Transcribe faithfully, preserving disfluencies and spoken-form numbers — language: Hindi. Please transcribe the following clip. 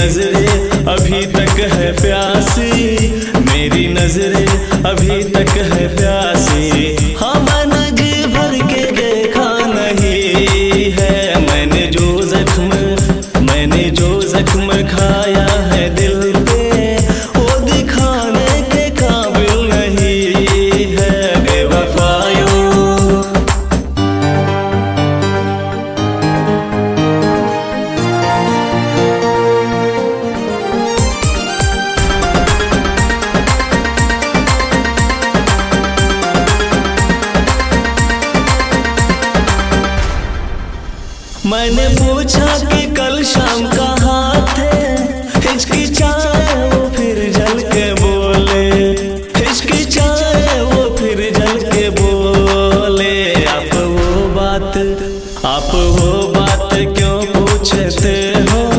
नजरें अभी तक है प्यासी, मेरी नजरें अभी तक है प्यासी। हाँ मैंने जी भर के देखा नहीं है, मैंने जो जख्म मैंने जो जख्म खाया है दिल पे, वो दिखाने के काबिल नहीं है बेवफायो। मैंने पूछा कि कल शाम कहाँ थे, हिचकिचाए वो फिर जल के बोले, हिचकिचाए वो फिर जल के बोले। आप वो बात आप वो बात क्यों पूछते हो,